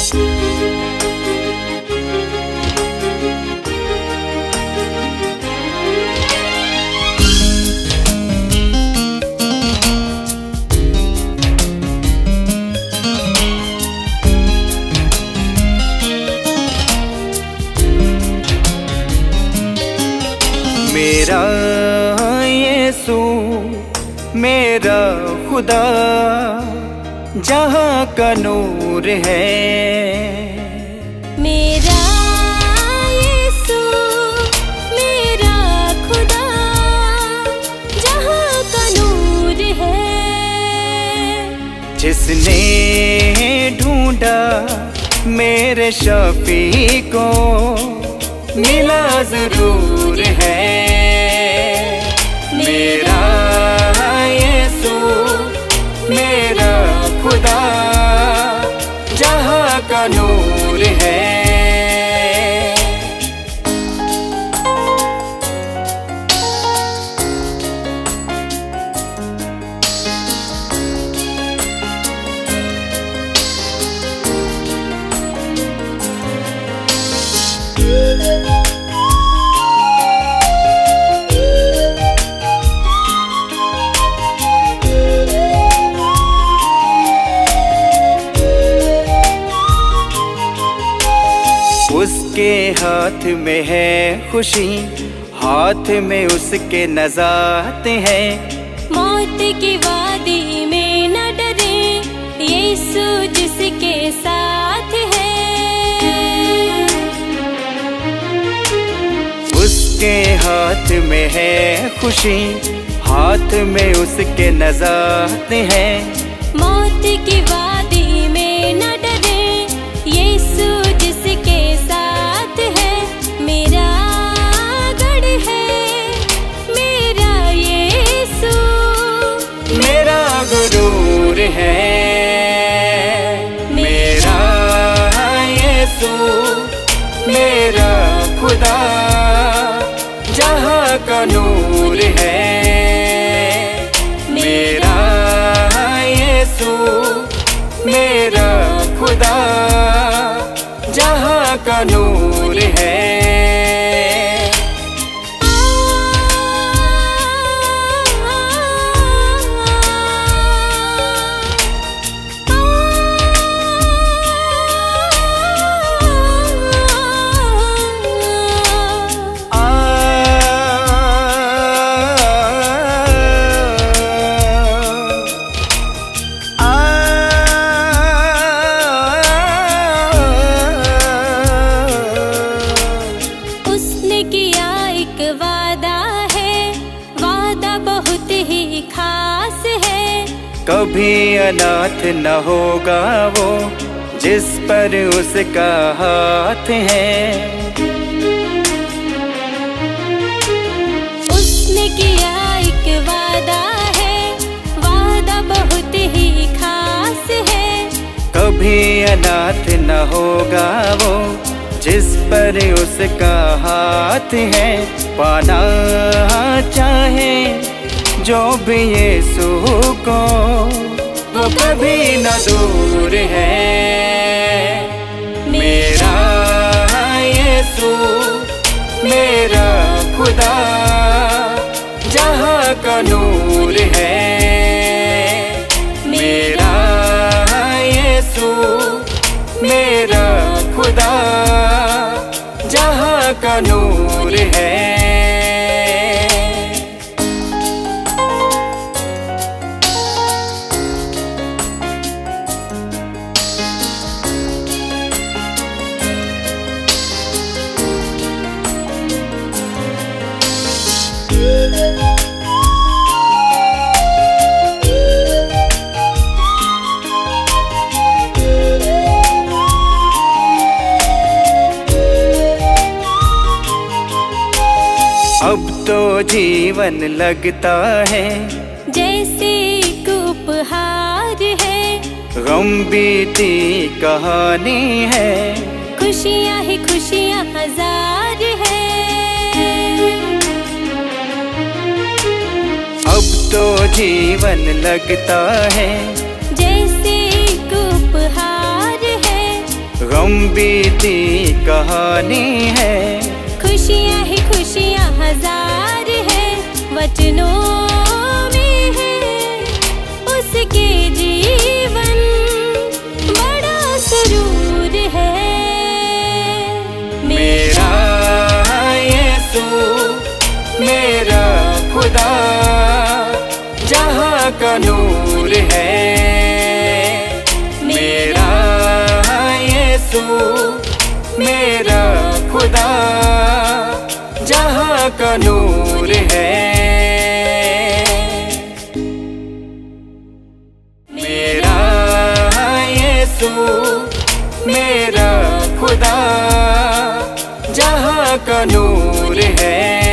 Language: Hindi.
मेरा यीशु मेरा खुदा जहाँ का नूर है। मेरा यीशु मेरा खुदा जहाँ का नूर है। जिसने ढूंढा मेरे शफी को मिला जरूर है। मेरा यीशु मेरा खुदा जहाँ का नूर है। उसके हाथ में है खुशी, हाथ में उसके नजात है। मौत की वादी में न डरे, यीशु जिसके साथ है। उसके हाथ में है खुशी, हाथ में उसके नजात है। मौत की वादी में न डरे, यीशु जिसके साथ है। मेरा गढ़ है मेरा यीशु, मेरा गुरूर है। मेरा यीशु मेरा खुदा जहाँ का नूर है। मेरा यीशु मेरा खुदा जहाँ का नूर है। कभी अनाथ न होगा वो जिस पर उसका हाथ है। उसने किया एक वादा है, वादा बहुत ही खास है। कभी अनाथ न होगा वो जिस पर उसका हाथ है। पाना चाहे जो भी यीशु को वो कभी न दूर है। मेरा यीशु मेरा खुदा जहाँ का नूर है। मेरा यीशु मेरा खुदा जहाँ का नूर है। अब तो जीवन लगता है जैसे एक उपहार है। गम बीती कहानी है, खुशियाँ ही खुशियाँ हजार है। अब तो जीवन लगता है जैसे एक उपहार है। गुम बीती कहानी है। खुशियाँ ही खुशियाँ हजार है, वचनों में है उसके जीवन बड़ा सुरूर है। मेरा यीशु मेरा खुदा जहाँ का नूर है। मेरा यीशु मेरा खुदा जहाँ का नूर है। मेरा यीशु मेरा खुदा जहाँ का नूर है।